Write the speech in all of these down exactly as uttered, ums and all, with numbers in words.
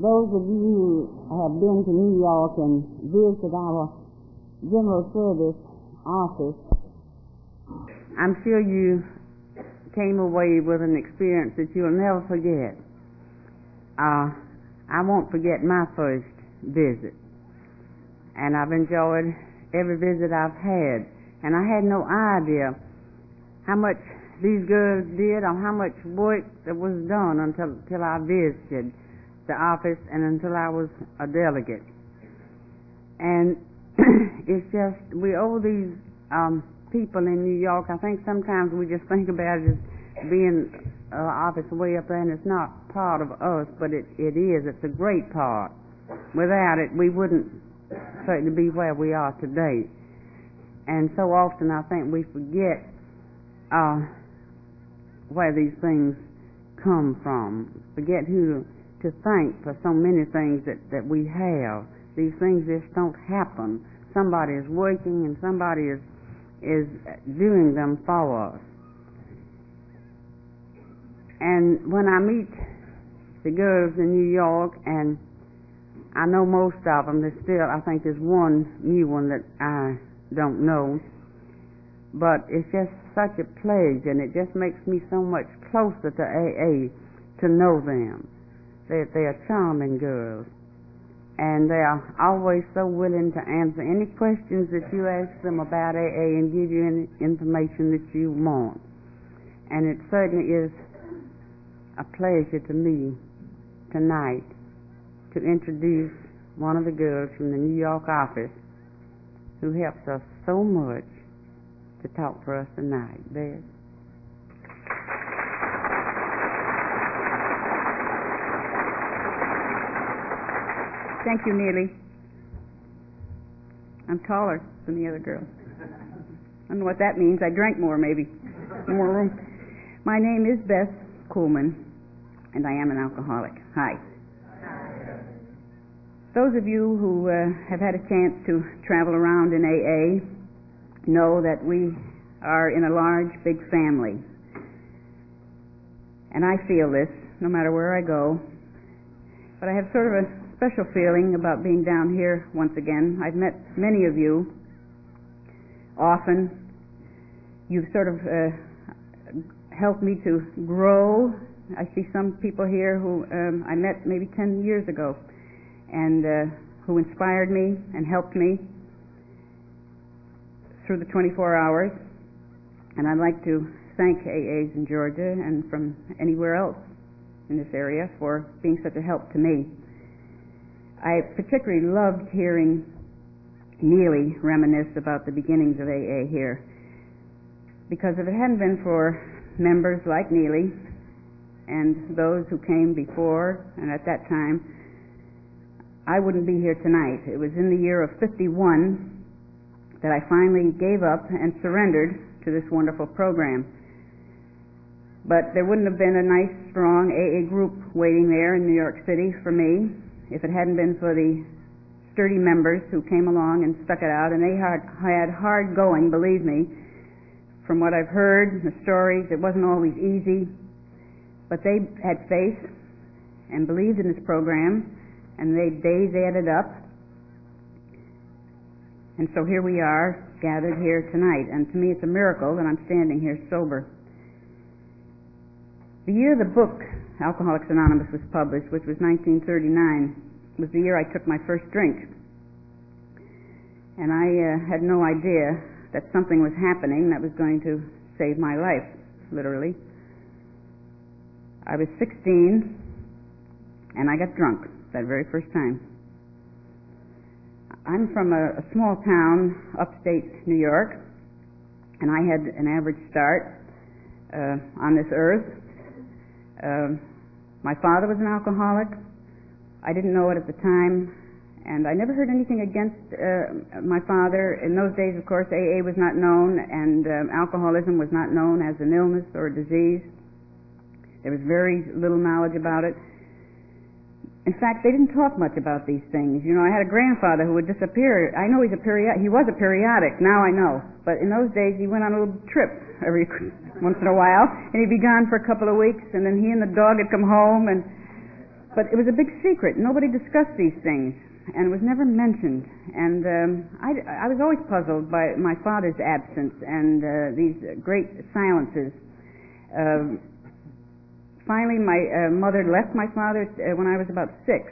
those of you who have been to New York and visited our General Service office, I'm sure you came away with an experience that you'll never forget. Uh, I won't forget my first visit, and I've enjoyed every visit I've had, and I had no idea how much these girls did or how much work that was done until, until I visited the office and until I was a delegate. And it's just, we owe these um, people in New York, I think sometimes we just think about it as being an uh, office way up there, and it's not part of us, but it, it is. It's a great part. Without it, we wouldn't certainly be where we are today. And so often I think we forget uh, where these things come from, forget who to thank for so many things that, that we have. These things just don't happen. Somebody is working and somebody is is doing them for us. And when I meet the girls in New York, and I know most of them, there's still, I think there's one new one that I don't know, but it's just such a pledge, and it just makes me so much closer to A A to know them. They, they are charming girls, and they are always so willing to answer any questions that you ask them about A A and give you any information that you want. And it certainly is a pleasure to me tonight to introduce one of the girls from the New York office who helps us so much to talk for us tonight. Beth. Thank you, Neely. I'm taller than the other girls. I don't know what that means. I drank more, maybe. More room. My name is Beth Kuhlman, and I am an alcoholic. Hi. Those of you who uh, have had a chance to travel around in A A know that we are in a large, big family. And I feel this no matter where I go. But I have sort of a special feeling about being down here once again. I've met many of you often. You've sort of uh, helped me to grow. I see some people here who um, I met maybe ten years ago, and uh, who inspired me and helped me through the twenty-four hours. And I'd like to thank A As in Georgia and from anywhere else in this area for being such a help to me. I particularly loved hearing Neely reminisce about the beginnings of A A here, because if it hadn't been for members like Neely and those who came before and at that time, I wouldn't be here tonight. It was in the year of fifty-one that I finally gave up and surrendered to this wonderful program. But there wouldn't have been a nice, strong A A group waiting there in New York City for me if it hadn't been for the sturdy members who came along and stuck it out. And they had, had hard going, believe me. From what I've heard, the stories, it wasn't always easy. But they had faith and believed in this program, and they days added up. And so here we are, gathered here tonight. And to me it's a miracle that I'm standing here sober. The year the book Alcoholics Anonymous was published, which was nineteen thirty-nine, was the year I took my first drink. And I uh, had no idea that something was happening that was going to save my life, literally. I was sixteen, and I got drunk that very first time. I'm from a, a small town, upstate New York, and I had an average start uh, on this earth. Uh, my father was an alcoholic. I didn't know it at the time, and I never heard anything against uh, my father. In those days, of course, A A was not known, and um, alcoholism was not known as an illness or a disease. There was very little knowledge about it. In fact, they didn't talk much about these things. You know, I had a grandfather who would disappear. I know he's a period. He was a periodic. Now I know. But in those days, he went on a little trip every once in a while, and he'd be gone for a couple of weeks, and then he and the dog had come home, and but it was a big secret. Nobody discussed these things, and it was never mentioned. And um, I, I was always puzzled by my father's absence and uh, these great silences. Uh, finally, my uh, mother left my father uh, when I was about six,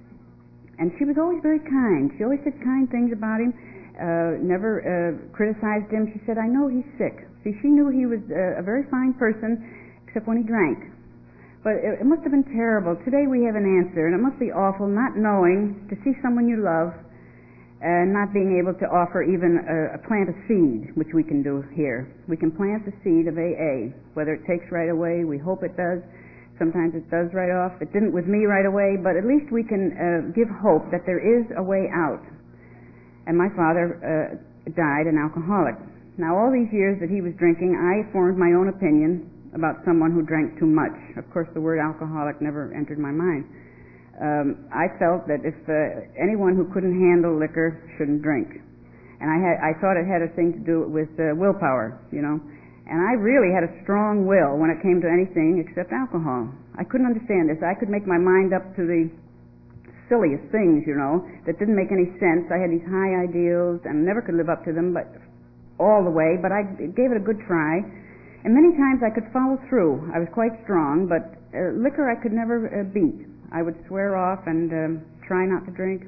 and she was always very kind. She always said kind things about him, uh, never uh, criticized him. She said, "I know he's sick." See, she knew he was uh, a very fine person, except when he drank. But it, it must have been terrible. Today we have an answer, and it must be awful not knowing to see someone you love and not being able to offer even a, a plant a seed, which we can do here. We can plant the seed of A A. Whether it takes right away, we hope it does. Sometimes it does right off. It didn't with me right away, but at least we can uh, give hope that there is a way out. And my father uh, died an alcoholic. Now, all these years that he was drinking, I formed my own opinion about someone who drank too much. Of course, the word alcoholic never entered my mind. Um, I felt that if uh, anyone who couldn't handle liquor shouldn't drink, and I had I thought it had a thing to do with uh, willpower, you know. And I really had a strong will when it came to anything except alcohol. I couldn't understand this. I could make my mind up to the silliest things, you know, that didn't make any sense. I had these high ideals and never could live up to them, but all the way. But I gave it a good try. And many times I could follow through. I was quite strong, but uh, liquor I could never uh, beat. I would swear off and um, try not to drink.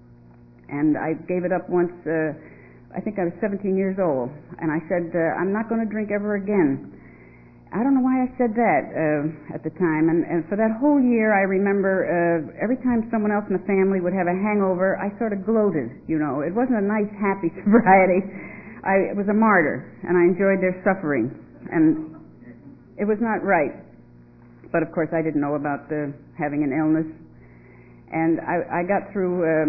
And I gave it up once, uh, I think I was seventeen years old, and I said, uh, I'm not going to drink ever again. I don't know why I said that uh, at the time. And, and for that whole year, I remember uh, every time someone else in the family would have a hangover, I sort of gloated, you know. It wasn't a nice, happy sobriety. I was a martyr, and I enjoyed their suffering. And it was not right. But of course I didn't know about the having an illness. And I, I got through um,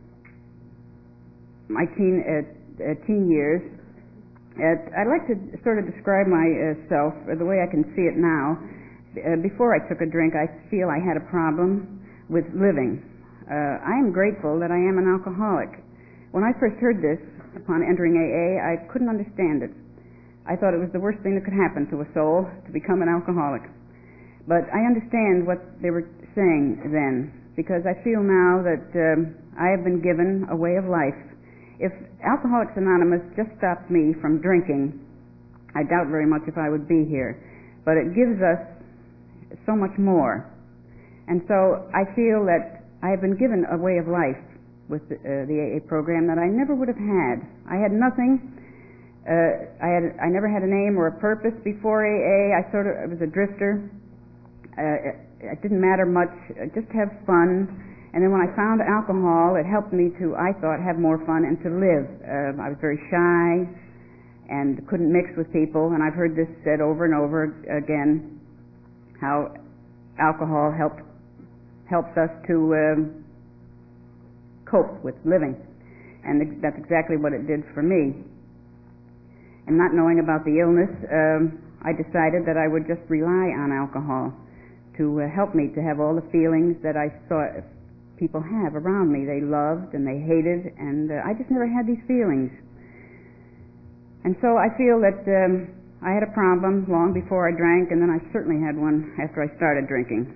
my teen, uh, uh, teen years. Uh, I'd like to sort of describe myself uh, the way I can see it now. Uh, before I took a drink, I feel I had a problem with living. Uh, I am grateful that I am an alcoholic. When I first heard this upon entering A A, I couldn't understand it. I thought it was the worst thing that could happen to a soul, to become an alcoholic. But I understand what they were saying then, because I feel now that um, I have been given a way of life. If Alcoholics Anonymous just stopped me from drinking, I doubt very much if I would be here. But it gives us so much more. And so I feel that I have been given a way of life with the, uh, the A A program that I never would have had. I had nothing. Uh, I had I never had a name or a purpose before A A. I sort of I was a drifter. Uh, it, it didn't matter much. Uh, just have fun. And then when I found alcohol, it helped me to, I thought, have more fun and to live. Uh, I was very shy and couldn't mix with people. And I've heard this said over and over again, how alcohol helped helps us to um, cope with living. And that's exactly what it did for me. And not knowing about the illness, um, I decided that I would just rely on alcohol to uh, help me to have all the feelings that I saw people have around me. They loved and they hated, and uh, I just never had these feelings. And so I feel that um, I had a problem long before I drank, and then I certainly had one after I started drinking.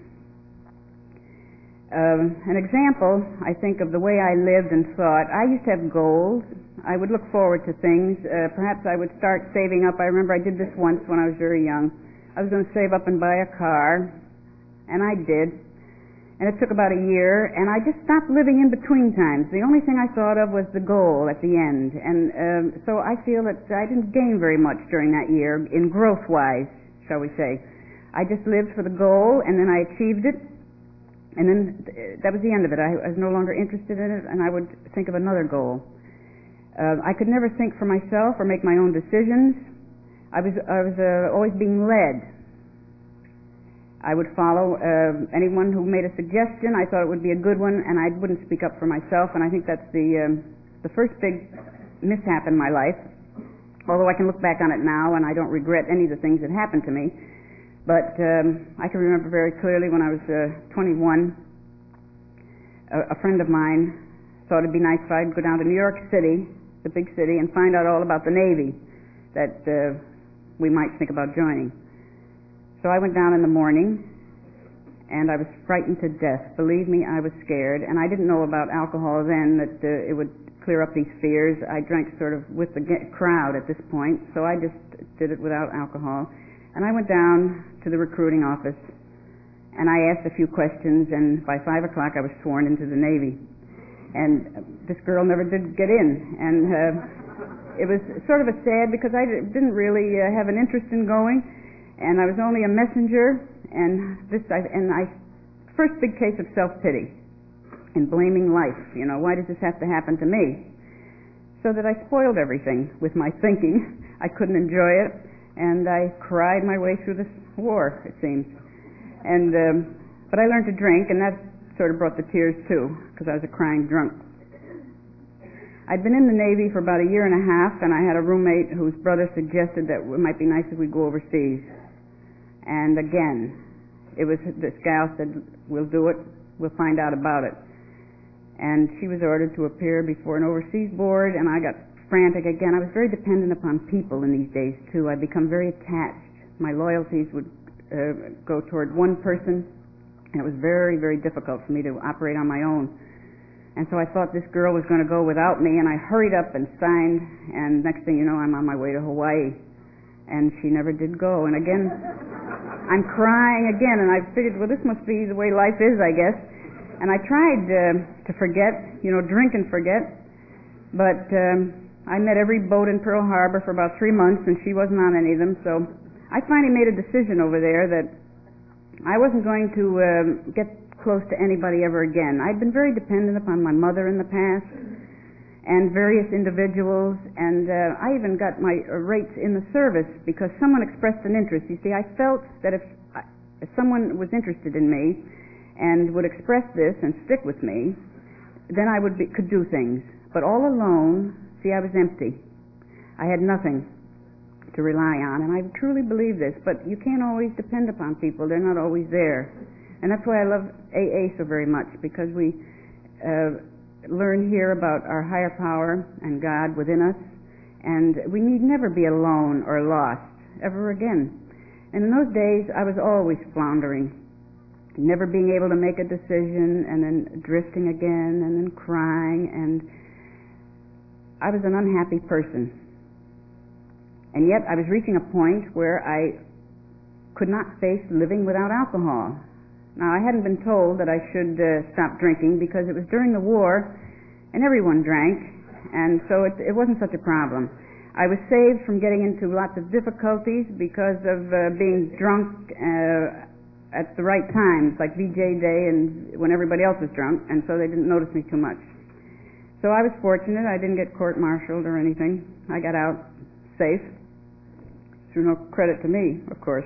Um, an example, I think, of the way I lived and thought, I used to have goals. I would look forward to things. Uh, perhaps I would start saving up. I remember I did this once when I was very young. I was going to save up and buy a car, and I did. And it took about a year, and I just stopped living in between times. The only thing I thought of was the goal at the end. And um, so I feel that I didn't gain very much during that year, in growth-wise, shall we say. I just lived for the goal, and then I achieved it, and then that was the end of it. I, I was no longer interested in it, and I would think of another goal. Uh, I could never think for myself or make my own decisions. I was, I was uh, always being led. I would follow uh, anyone who made a suggestion. I thought it would be a good one, and I wouldn't speak up for myself. And I think that's the um, the first big mishap in my life. Although I can look back on it now, and I don't regret any of the things that happened to me. But um, I can remember very clearly when I was uh, twenty-one, a, a friend of mine thought it'd be nice if I'd go down to New York City, the big city, and find out all about the Navy that uh, we might think about joining. So I went down in the morning, and I was frightened to death. Believe me, I was scared, and I didn't know about alcohol then, that uh, it would clear up these fears. I drank sort of with the crowd at this point, so I just did it without alcohol. And I went down to the recruiting office, and I asked a few questions, and by five o'clock I was sworn into the Navy. And this girl never did get in, and uh, it was sort of a sad, because I didn't really uh, have an interest in going, and I was only a messenger, and this I, and I first big case of self-pity and blaming life. You know, why does this have to happen to me? So that I spoiled everything with my thinking. I couldn't enjoy it, and I cried my way through this war, it seems. And um, but I learned to drink, and that sort of brought the tears too, because I was a crying drunk. I'd been in the Navy for about a year and a half, and I had a roommate whose brother suggested that it might be nice if we go overseas. And again, it was this gal said, "We'll do it. We'll find out about it." And she was ordered to appear before an overseas board, and I got frantic again. I was very dependent upon people in these days too. I'd become very attached. My loyalties would uh, go toward one person, and it was very, very difficult for me to operate on my own. And so I thought this girl was going to go without me, and I hurried up and signed, and next thing you know, I'm on my way to Hawaii. And she never did go. And again, I'm crying again, and I figured, well, this must be the way life is, I guess. And I tried uh, to forget, you know, drink and forget, but um, I met every boat in Pearl Harbor for about three months, and she wasn't on any of them, so I finally made a decision over there that I wasn't going to um, get close to anybody ever again. I'd been very dependent upon my mother in the past, and various individuals, and uh, I even got my uh, rates in the service because someone expressed an interest. You see, I felt that if, if someone was interested in me and would express this and stick with me, then I would be, could do things. But all alone, see, I was empty. I had nothing to rely on, and I truly believe this, but you can't always depend upon people. They're not always there. And that's why I love A A so very much, because we uh, learn here about our higher power and God within us, and we need never be alone or lost ever again. And in those days, I was always floundering, never being able to make a decision, and then drifting again, and then crying, and I was an unhappy person. And yet I was reaching a point where I could not face living without alcohol. Now, I hadn't been told that I should uh, stop drinking because it was during the war and everyone drank, and so it, it wasn't such a problem. I was saved from getting into lots of difficulties because of uh, being drunk uh, at the right times, like V J Day and when everybody else was drunk, and so they didn't notice me too much. So I was fortunate. I didn't get court-martialed or anything. I got out safe, through no credit to me, of course.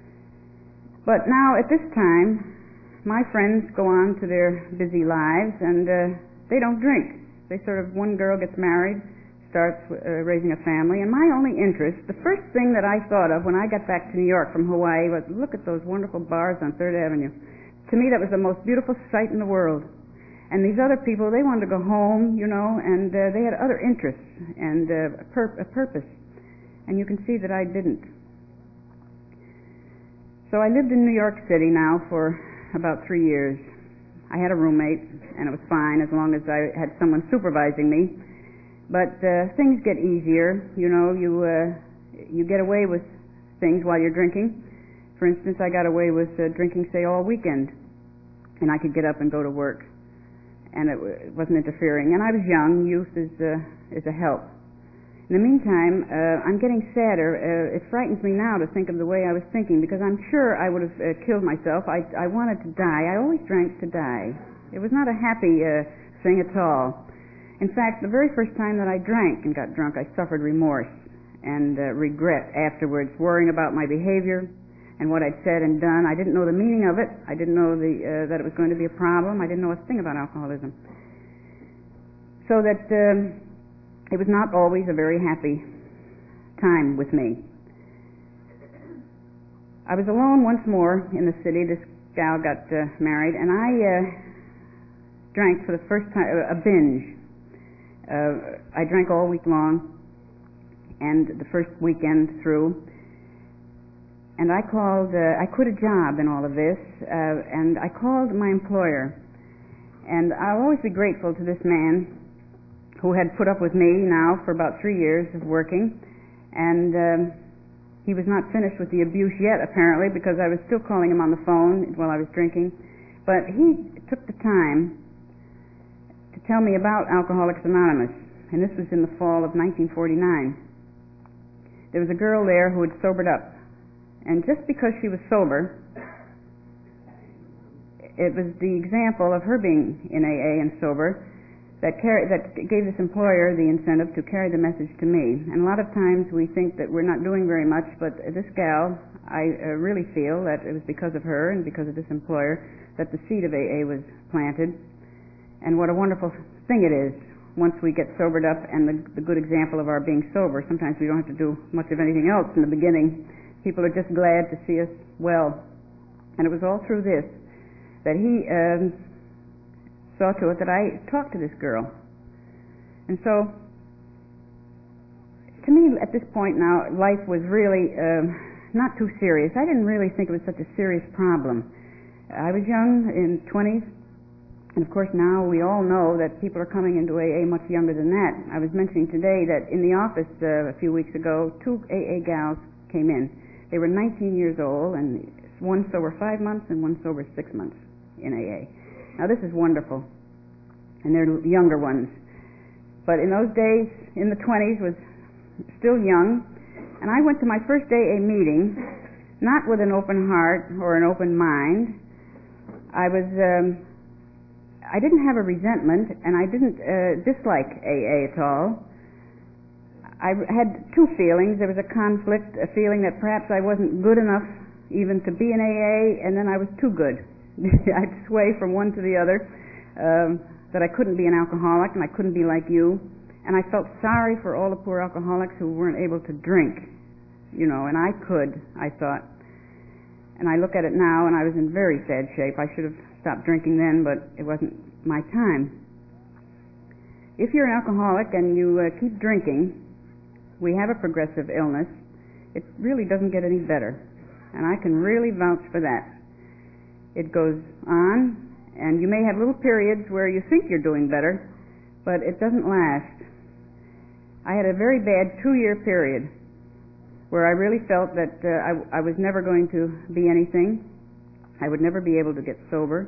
But now, at this time, my friends go on to their busy lives, and uh, they don't drink. They sort of, one girl gets married, starts uh, raising a family, and my only interest, the first thing that I thought of when I got back to New York from Hawaii was, look at those wonderful bars on Third Avenue. To me, that was the most beautiful sight in the world. And these other people, they wanted to go home, you know, and uh, they had other interests and uh, a, pur- a purpose. And you can see that I didn't. So I lived in New York City now for about three years. I had a roommate, and it was fine as long as I had someone supervising me. But uh, things get easier, you know. You uh, you get away with things while you're drinking. For instance, I got away with uh, drinking, say, all weekend, and I could get up and go to work, and it, w- it wasn't interfering. And I was young. Youth is uh, is a help. In the meantime, uh, I'm getting sadder. Uh, it frightens me now to think of the way I was thinking, because I'm sure I would have uh, killed myself. I, I wanted to die. I always drank to die. It was not a happy uh, thing at all. In fact, the very first time that I drank and got drunk, I suffered remorse and uh, regret afterwards, worrying about my behavior and what I'd said and done. I didn't know the meaning of it. I didn't know the, uh, that it was going to be a problem. I didn't know a thing about alcoholism. So that... Um, It was not always a very happy time with me. I was alone once more in the city. This gal got uh, married, and I uh, drank for the first time, a binge. Uh, I drank all week long, and the first weekend through. and I called, uh, I quit a job in all of this, uh, and I called my employer. And I'll always be grateful to this man who had put up with me now for about three years of working. And um, he was not finished with the abuse yet, apparently, because I was still calling him on the phone while I was drinking. But he took the time to tell me about Alcoholics Anonymous. And this was in the fall of nineteen forty-nine. There was a girl there who had sobered up. And just because she was sober, it was the example of her being in A A and sober that, carry, that gave this employer the incentive to carry the message to me. And a lot of times we think that we're not doing very much, but this gal, I uh, really feel that it was because of her and because of this employer that the seed of A A was planted. And what a wonderful thing it is once we get sobered up, and the, the good example of our being sober. Sometimes we don't have to do much of anything else in the beginning. People are just glad to see us well. And it was all through this that he um, saw to it that I talked to this girl. And so, to me, at this point now, life was really um, not too serious. I didn't really think it was such a serious problem. I was young, in twenties, and of course now we all know that people are coming into A A much younger than that. I was mentioning today that in the office uh, a few weeks ago, two A A gals came in. They were nineteen years old, and one sober five months and one sober six months in A A. Now this is wonderful, and they're younger ones. But in those days, in the twenties, was still young, and I went to my first A A meeting, not with an open heart or an open mind. I was, um, I didn't have a resentment, and I didn't uh, dislike A A at all. I had two feelings. There was a conflict, a feeling that perhaps I wasn't good enough even to be in A A, and then I was too good. I'd sway from one to the other, um, that I couldn't be an alcoholic and I couldn't be like you. And I felt sorry for all the poor alcoholics who weren't able to drink, you know, and I could, I thought. And I look at it now, and I was in very sad shape. I should have stopped drinking then, but it wasn't my time. If you're an alcoholic and you uh, keep drinking, we have a progressive illness. It really doesn't get any better, and I can really vouch for that. It goes on, and you may have little periods where you think you're doing better, but it doesn't last. I had a very bad two-year period where I really felt that uh, I, I was never going to be anything. I would never be able to get sober.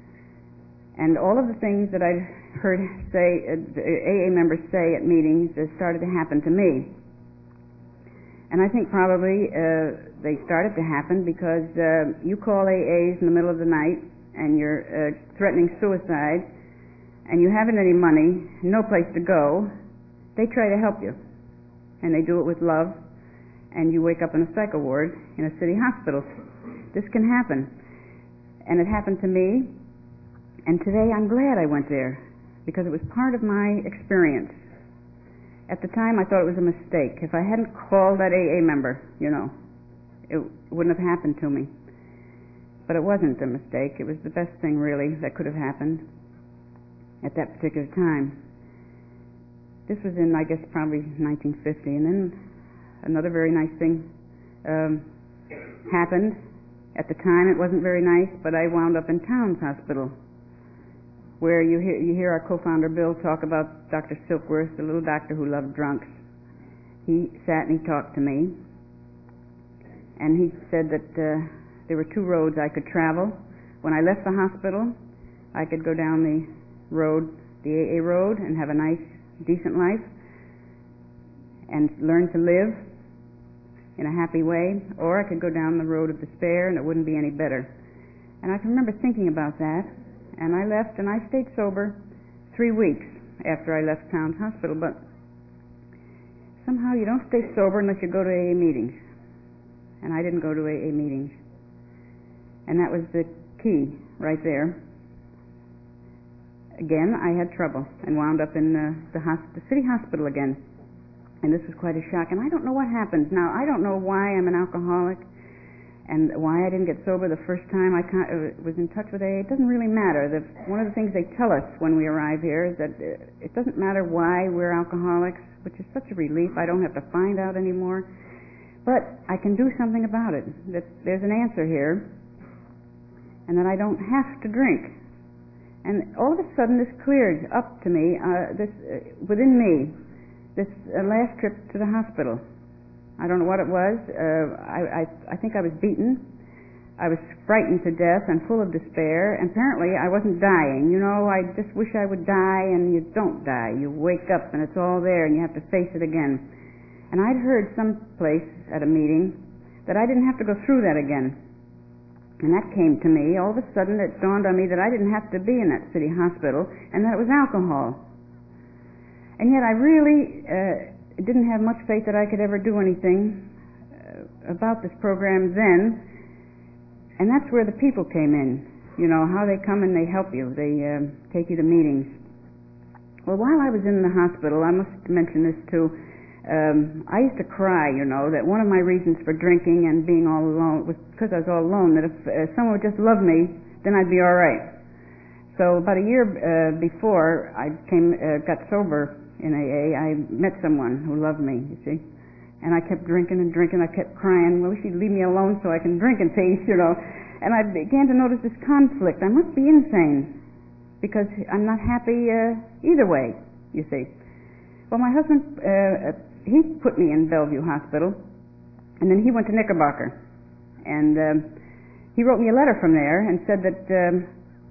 And all of the things that I'd heard say, uh, A A members say at meetings uh, started to happen to me. And I think probably uh, they started to happen because uh, you call A As in the middle of the night and you're uh, threatening suicide and you haven't any money, no place to go. They try to help you, and they do it with love, and you wake up in a psycho ward in a city hospital. This can happen, and it happened to me, and today I'm glad I went there because it was part of my experience. At the time, I thought it was a mistake. If I hadn't called that A A member, you know, it wouldn't have happened to me. But it wasn't a mistake. It was the best thing, really, that could have happened at that particular time. This was in, I guess, probably nineteen fifty. And then another very nice thing um, happened. At the time, it wasn't very nice, but I wound up in Towns Hospital, where you hear, you hear our co-founder Bill talk about Doctor Silkworth, the little doctor who loved drunks. He sat and he talked to me, and he said that uh, there were two roads I could travel. When I left the hospital, I could go down the road, the A A road, and have a nice, decent life, and learn to live in a happy way, or I could go down the road of despair and it wouldn't be any better. And I can remember thinking about that, and I left, and I stayed sober three weeks after I left Towns Hospital, but somehow you don't stay sober unless you go to A A meetings. And I didn't go to A A meetings. And that was the key right there. Again, I had trouble and wound up in uh, the, hosp- the city hospital again. And this was quite a shock. And I don't know what happened. Now, I don't know why I'm an alcoholic and why I didn't get sober the first time I con- uh, was in touch with A A. It doesn't really matter. The, one of the things they tell us when we arrive here is that uh, it doesn't matter why we're alcoholics, which is such a relief. I don't have to find out anymore. But I can do something about it, that there's an answer here, and that I don't have to drink. And all of a sudden this cleared up to me, uh, this uh, within me, this uh, last trip to the hospital. I don't know what it was. Uh, I, I, I think I was beaten. I was frightened to death and full of despair. And apparently I wasn't dying. You know, I just wish I would die, and you don't die. You wake up and it's all there, and you have to face it again. And I'd heard someplace at a meeting that I didn't have to go through that again. And that came to me. All of a sudden it dawned on me that I didn't have to be in that city hospital, and that it was alcohol. And yet I really uh, didn't have much faith that I could ever do anything uh, about this program then. And that's where the people came in, you know, how they come and they help you. They uh, take you to meetings. Well, while I was in the hospital, I must mention this too, um, I used to cry, you know, that one of my reasons for drinking and being all alone was because I was all alone, that if uh, someone would just love me, then I'd be all right. So about a year uh, before I came, uh, got sober in A A, I met someone who loved me, you see. And I kept drinking and drinking. I kept crying. Well, she'd leave me alone so I can drink in peace, you know. And I began to notice this conflict. I must be insane because I'm not happy uh, either way, you see. Well, my husband, uh, he put me in Bellevue Hospital, and then he went to Knickerbocker. And um, he wrote me a letter from there and said that um,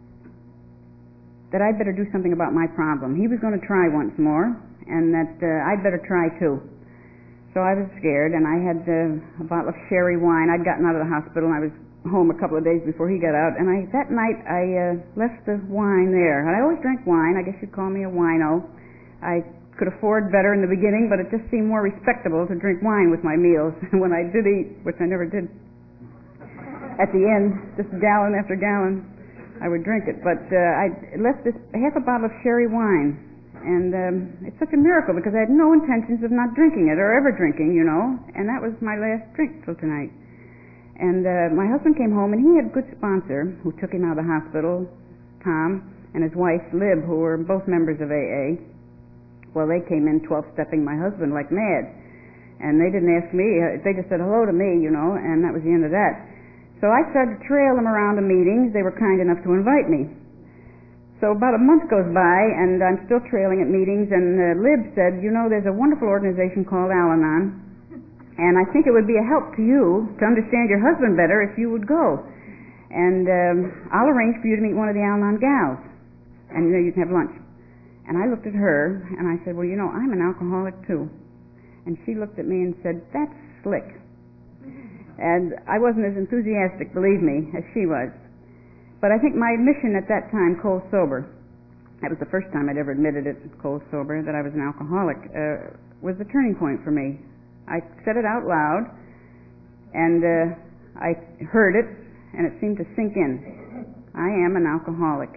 that I'd better do something about my problem. He was going to try once more, and that uh, I'd better try too. So I was scared, and I had uh, a bottle of sherry wine. I'd gotten out of the hospital, and I was home a couple of days before he got out. And I, that night, I uh, left the wine there. And I always drank wine. I guess you'd call me a wino. I could afford better in the beginning, but it just seemed more respectable to drink wine with my meals. When I did eat, which I never did, at the end, just gallon after gallon, I would drink it. But uh, I left this half a bottle of sherry wine. And um, it's such a miracle because I had no intentions of not drinking it or ever drinking, you know, and that was my last drink till tonight. And uh, my husband came home, and he had a good sponsor who took him out of the hospital, Tom, and his wife, Lib, who were both members of A A. Well, they came in twelve-stepping my husband like mad, and they didn't ask me. They just said hello to me, you know, and that was the end of that. So I started to trail them around to meetings. They were kind enough to invite me. So about a month goes by, and I'm still trailing at meetings, and uh, Lib said, you know, there's a wonderful organization called Al-Anon, and I think it would be a help to you to understand your husband better if you would go. And um, I'll arrange for you to meet one of the Al-Anon gals, and you know, you can have lunch. And I looked at her, and I said, well, you know, I'm an alcoholic too. And she looked at me and said, that's slick. And I wasn't as enthusiastic, believe me, as she was. But I think my admission at that time, cold sober, that was the first time I'd ever admitted it, cold sober, that I was an alcoholic, uh, was the turning point for me. I said it out loud, and uh, I heard it, and it seemed to sink in. I am an alcoholic.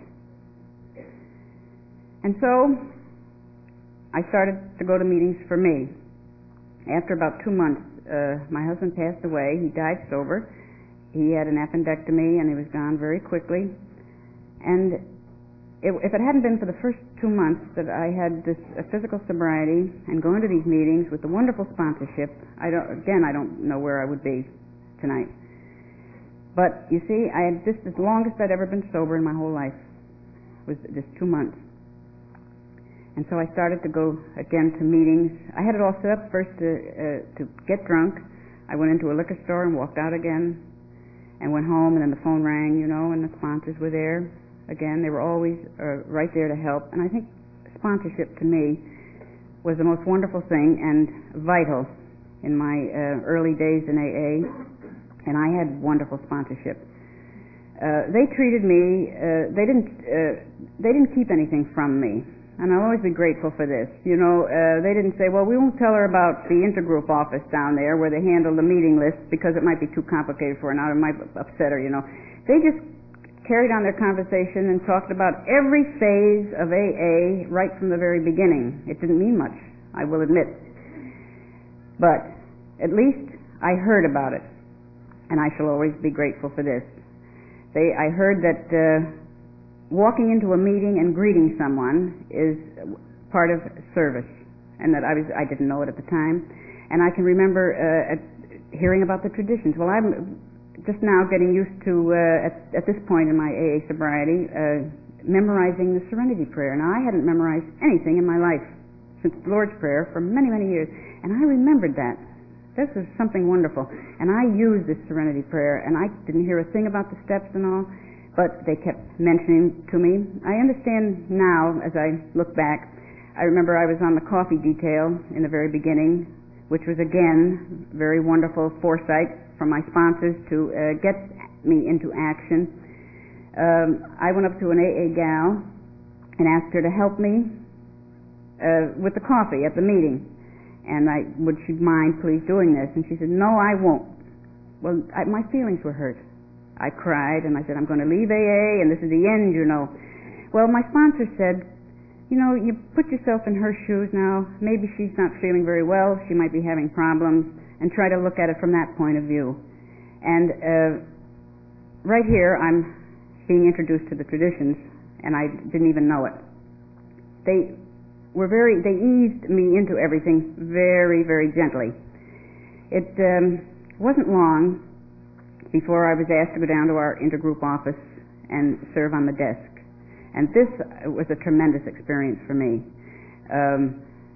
And so I started to go to meetings for me. After about two months, uh, my husband passed away. He died sober. He had an appendectomy, and he was gone very quickly. And it, if it hadn't been for the first two months that I had this uh, physical sobriety and going to these meetings with the wonderful sponsorship, I don't, again, I don't know where I would be tonight. But you see, I had this the longest I'd ever been sober in my whole life was just two months. And so I started to go again to meetings. I had it all set up first to uh, to get drunk. I went into a liquor store and walked out again, and went home, and then the phone rang, you know, and the sponsors were there. Again, they were always uh, right there to help. And I think sponsorship to me was the most wonderful thing and vital in my uh, early days in A A, and I had wonderful sponsorship. Uh, they treated me. Uh, they didn't. Uh, they didn't keep anything from me. And I'll always be grateful for this. You know, uh, they didn't say, well, we won't tell her about the intergroup office down there where they handle the meeting list because it might be too complicated for her now, it might upset her, you know. They just carried on their conversation and talked about every phase of A A right from the very beginning. It didn't mean much, I will admit. But at least I heard about it, and I shall always be grateful for this. They, I heard that uh, walking into a meeting and greeting someone is part of service, and that I was I didn't know it at the time. And I can remember uh, at hearing about the traditions. Well, I'm just now getting used to, uh, at, at this point in my A A sobriety, uh, memorizing the Serenity Prayer. Now, I hadn't memorized anything in my life since the Lord's Prayer for many, many years, and I remembered that. This was something wonderful. And I used this Serenity Prayer, and I didn't hear a thing about the steps and all, but they kept mentioning to me. I understand now, as I look back, I remember I was on the coffee detail in the very beginning, which was, again, very wonderful foresight from my sponsors to uh, get me into action. Um, I went up to an A A gal and asked her to help me uh, with the coffee at the meeting. And I, would she mind please doing this? And she said, no, I won't. Well, I, my feelings were hurt. I cried and I said, I'm going to leave A A and this is the end, you know. Well, my sponsor said, you know, you put yourself in her shoes now. Maybe she's not feeling very well. She might be having problems, and try to look at it from that point of view. And uh, right here, I'm being introduced to the traditions, and I didn't even know it. They were very, they eased me into everything very, very gently. It um, wasn't long before I was asked to go down to our intergroup office and serve on the desk. And this was a tremendous experience for me. Um,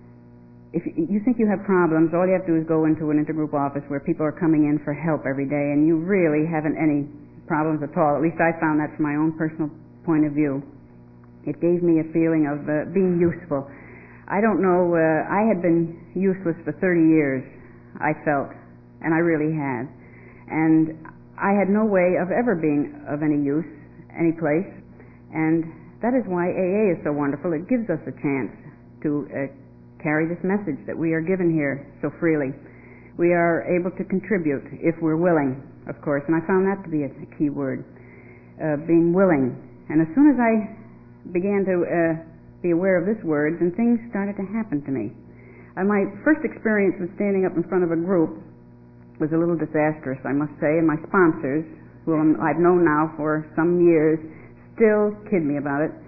if you think you have problems, all you have to do is go into an intergroup office where people are coming in for help every day, and you really haven't any problems at all. At least I found that from my own personal point of view. It gave me a feeling of uh, being useful. I don't know, uh, I had been useless for thirty years, I felt, and I really had. And I had no way of ever being of any use, any place, and that is why A A is so wonderful. It gives us a chance to uh, carry this message that we are given here so freely. We are able to contribute if we're willing, of course, and I found that to be a key word, uh, being willing. And as soon as I began to uh, be aware of this word, then things started to happen to me. Uh, my first experience with standing up in front of a group was a little disastrous, I must say, and my sponsors, who I've known now for some years, still kid me about it.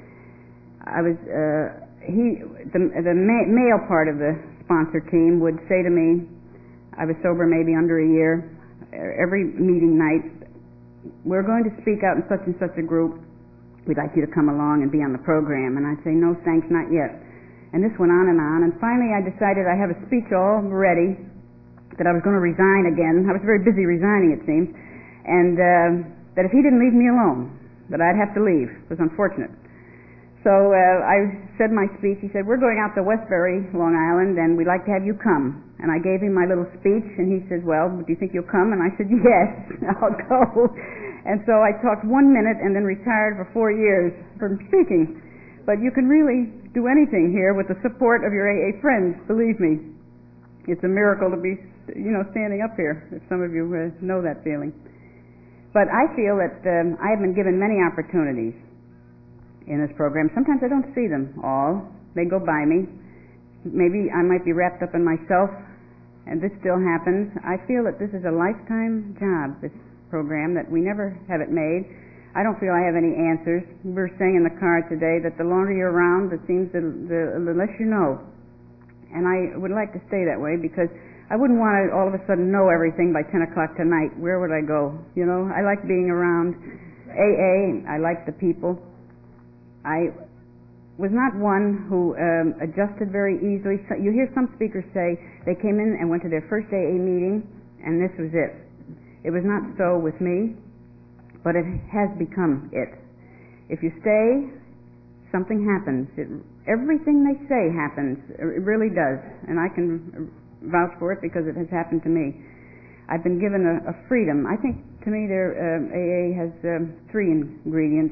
I was, uh, he, the, the ma- male part of the sponsor team would say to me, I was sober maybe under a year, every meeting night, we're going to speak out in such and such a group, we'd like you to come along and be on the program. And I'd say, no thanks, not yet. And this went on and on, and finally I decided I have a speech all ready, that I was going to resign again. I was very busy resigning, it seems, and uh, that if he didn't leave me alone, that I'd have to leave. It was unfortunate. So uh, I said my speech. He said, we're going out to Westbury, Long Island, and we'd like to have you come. And I gave him my little speech, and he said, well, do you think you'll come? And I said, yes, I'll go. And so I talked one minute and then retired for four years from speaking. But you can really do anything here with the support of your A A friends, believe me. It's a miracle to be, you know, standing up here, if some of you uh, know that feeling. But I feel that um, I have been given many opportunities in this program. Sometimes I don't see them all. They go by me. Maybe I might be wrapped up in myself, and this still happens. I feel that this is a lifetime job, this program, that we never have it made. I don't feel I have any answers. We were saying in the car today that the longer you're around, it seems the, the, the less you know. And I would like to stay that way, because I wouldn't want to all of a sudden know everything by ten o'clock tonight. Where would I go? You know, I like being around A A. I like the people. I was not one who um, adjusted very easily. So you hear some speakers say they came in and went to their first A A meeting, and this was it. It was not so with me, but it has become it. If you stay, something happens. It, everything they say happens. It really does, and I can vouch for it because it has happened to me. I've been given a, a freedom. I think to me there uh, A A has um, three ingredients.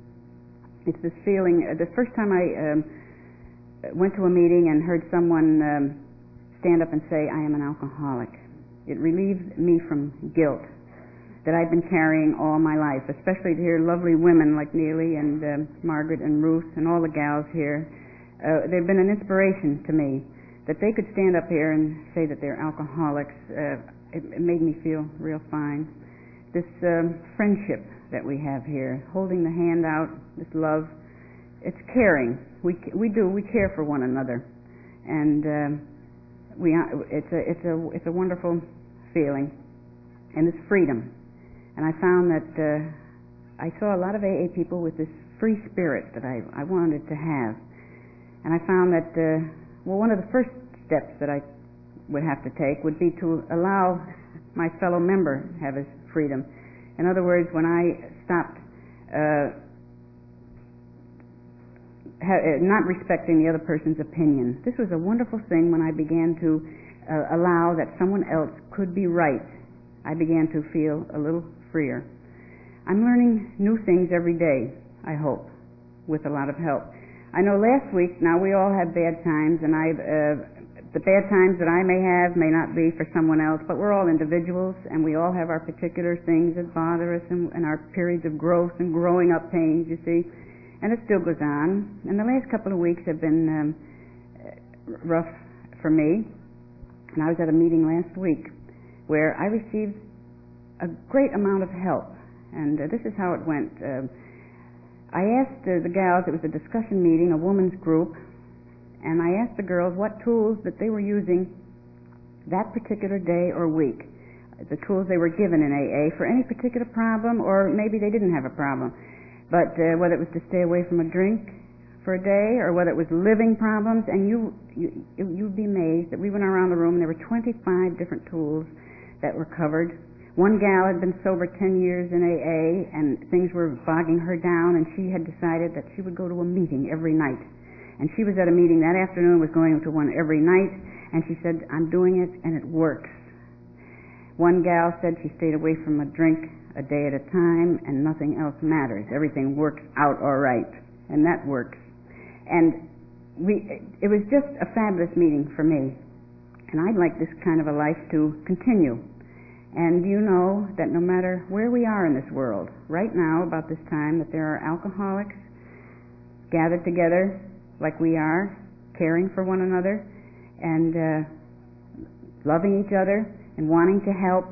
It's this feeling. Uh, the first time I um, went to a meeting and heard someone um, stand up and say, I am an alcoholic, it relieved me from guilt that I've been carrying all my life, especially to hear lovely women like Neely and um, Margaret and Ruth and all the gals here. Uh, they've been an inspiration to me. That they could stand up here and say that they're alcoholics, uh, it, it made me feel real fine. This um, friendship that we have here, holding the hand out, this love, it's caring. We we do we care for one another, and um, we it's a it's a it's a wonderful feeling. and this freedom. And I found that uh, I saw a lot of A A people with this free spirit that I, I wanted to have. And I found that, uh, well, one of the first steps that I would have to take would be to allow my fellow member have his freedom. In other words, when I stopped uh, ha- not respecting the other person's opinion, this was a wonderful thing when I began to uh, allow that someone else could be right. I began to feel a little freer. I'm learning new things every day, I hope, with a lot of help. I know last week, now we all have bad times, and I've uh, the bad times that I may have may not be for someone else, but we're all individuals, and we all have our particular things that bother us and, and our periods of growth and growing up pains, you see, and it still goes on. And the last couple of weeks have been um, rough for me, and I was at a meeting last week where I received a great amount of help, and uh, this is how it went. Uh, I asked uh, the gals, it was a discussion meeting, a women's group, and I asked the girls what tools that they were using that particular day or week, the tools they were given in A A for any particular problem, or maybe they didn't have a problem, but uh, whether it was to stay away from a drink for a day, or whether it was living problems. And you, you, you'd be amazed that we went around the room and there were twenty-five different tools that were covered. One gal had been sober ten years in A A, and things were bogging her down, and she had decided that she would go to a meeting every night. And she was at a meeting that afternoon, was going to one every night, and she said, I'm doing it, and it works. One gal said she stayed away from a drink a day at a time, and nothing else matters. Everything works out all right, and that works. And we, it was just a fabulous meeting for me, and I'd like this kind of a life to continue. And you know that no matter where we are in this world, right now, about this time, that there are alcoholics gathered together like we are, caring for one another, and uh, loving each other, and wanting to help.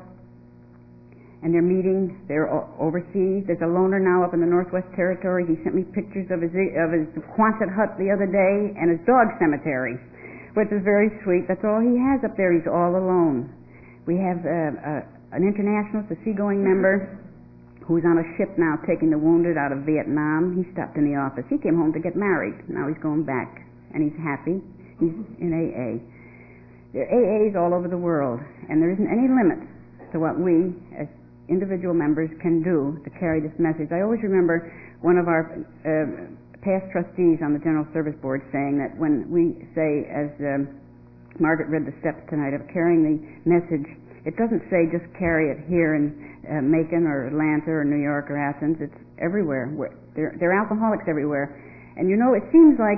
And they're meeting, they're overseas. There's a loner now up in the Northwest Territory. He sent me pictures of his, of his Quonset hut the other day, and his dog cemetery, which is very sweet. That's all he has up there. He's all alone. We have uh, uh, an international, it's a seagoing member, who's on a ship now taking the wounded out of Vietnam. He stopped in the office. He came home to get married. Now he's going back, and he's happy. He's in A A. There are A As all over the world, and there isn't any limit to what we, as individual members, can do to carry this message. I always remember one of our uh, past trustees on the General Service Board saying that when we say, as um, Margaret read the steps tonight, of carrying the message, it doesn't say just carry it here in uh, Macon or Atlanta or New York or Athens. It's everywhere. There, there are alcoholics everywhere. And you know, it seems like,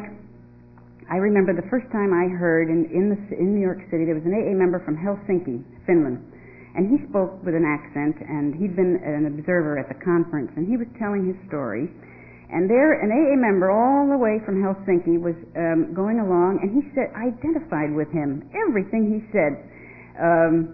I remember the first time I heard in, in, the, in New York City, there was an A A member from Helsinki, Finland. And he spoke with an accent, and he'd been an observer at the conference, and he was telling his story. And there, an A A member all the way from Helsinki was um, going along, and he said, identified with him, everything he said. Um,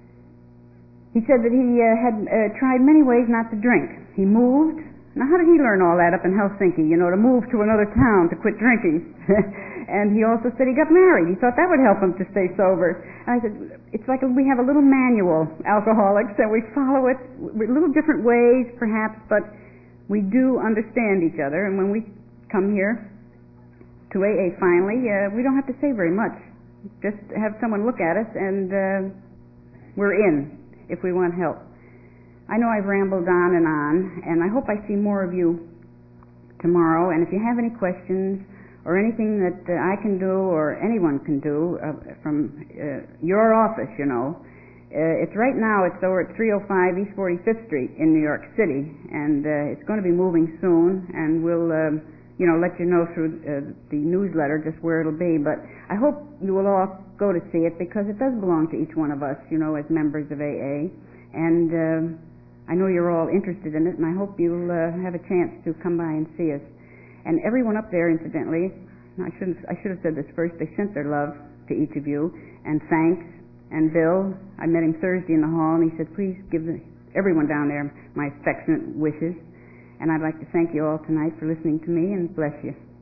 he said that he uh, had uh, tried many ways not to drink. He moved. Now, how did he learn all that up in Helsinki, you know, to move to another town to quit drinking? And he also said he got married. He thought that would help him to stay sober. And I said, it's like we have a little manual, alcoholics, and we follow it with little different ways, perhaps, but we do understand each other. And when we come here to A A finally, uh, we don't have to say very much. Just have someone look at us, and uh, we're in if we want help. I know I've rambled on and on, and I hope I see more of you tomorrow. And if you have any questions or anything that uh, I can do or anyone can do uh, from uh, your office, you know, uh, it's right now, it's over at three oh five East forty-fifth Street in New York City, and uh, it's going to be moving soon, and we'll, uh, you know, let you know through uh, the newsletter just where it'll be. But I hope you will all go to see it, because it does belong to each one of us, you know, as members of A A. And uh, I know you're all interested in it, and I hope you'll uh, have a chance to come by and see us. And everyone up there, incidentally, I shouldn't, I should have said this first, they sent their love to each of you, and thanks. And Bill, I met him Thursday in the hall, and he said, please give the, everyone down there my affectionate wishes. And I'd like to thank you all tonight for listening to me, and bless you.